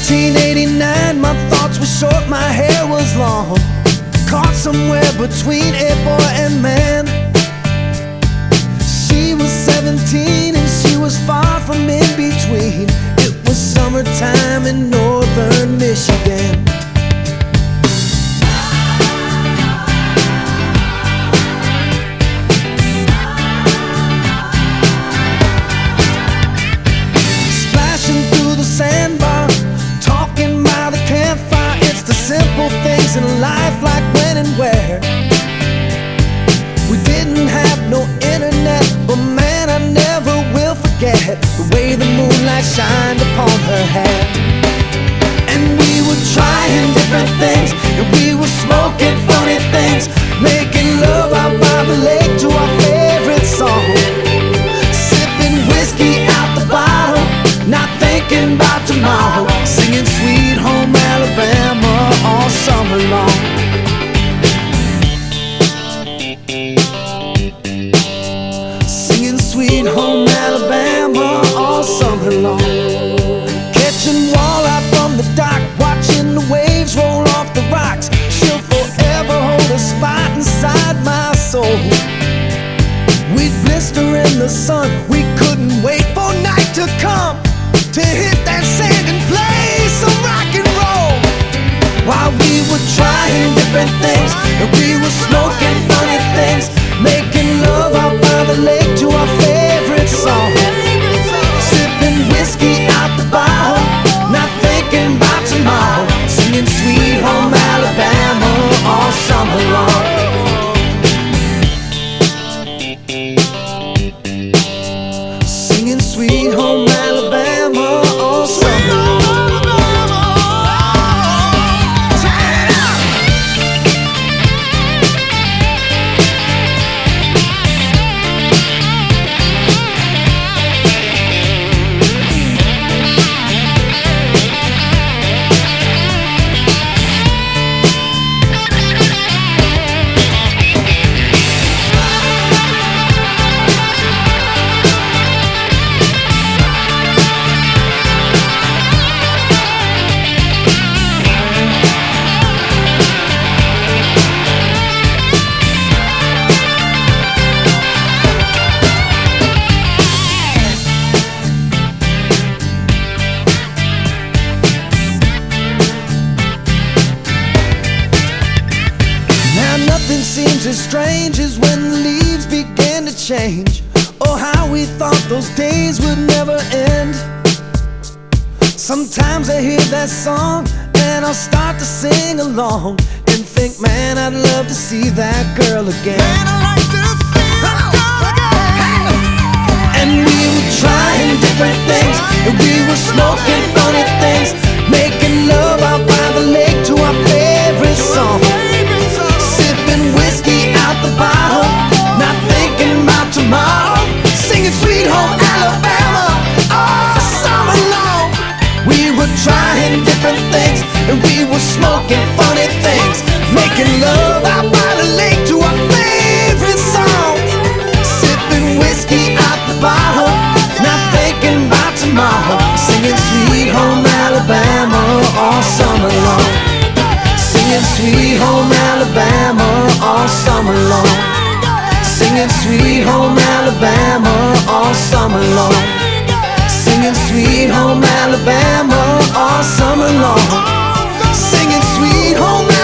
1989, my thoughts were short, my hair was long, caught somewhere between a boy and man. She was 17 and she was far from in between. It was summertime in northern Michigan. Splashing through the sandbar, talking by the campfire. It's the simple things in life, like when and where. We didn't have no internet, but man, I never will forget the way the moonlight shined upon her hair. And we were trying different things, and we were smoking funny things, making love out by the lake to our favorite song, sipping whiskey out the bottle, not thinking about tomorrow, singing Sweet Home Alabama all summer long. Singing Sweet Home Alabama all summer long. Catching walleye from the dock, watching the waves roll off the rocks. She'll forever hold a spot inside my soul. We'd blister in the sun, we couldn't wait for night to come, to hit that sand and play some rock and roll. While we were trying different things, and we were smoking funny things, making love out by the lake to our favorite song, sipping whiskey out the bottle, not thinking about tomorrow, singing Sweet Home Alabama all summer long. Singing Sweet Home Alabama all summer long. Nothing seems as strange as when the leaves begin to change. Oh, how we thought those days would never end. Sometimes I hear that song and I'll start to sing along and think, man, I'd love to see that girl again. Man, I'd like to see that girl again. And we were trying different things, and we were smoking funny things, making love out by the lake to our favorite song, whiskey out the bottle, not thinking about tomorrow, singing Sweet Home Alabama all summer long. We were trying different things, and we were smoking funny things, making love out by the lake to our favorite songs, sipping whiskey out the bottle, not thinking about tomorrow, singing Sweet Home Alabama all summer long. Singing Sweet Home Alabama all summer long. Singing Sweet Home Alabama all summer long. Singing Sweet Home Alabama all summer long. Singing Sweet Home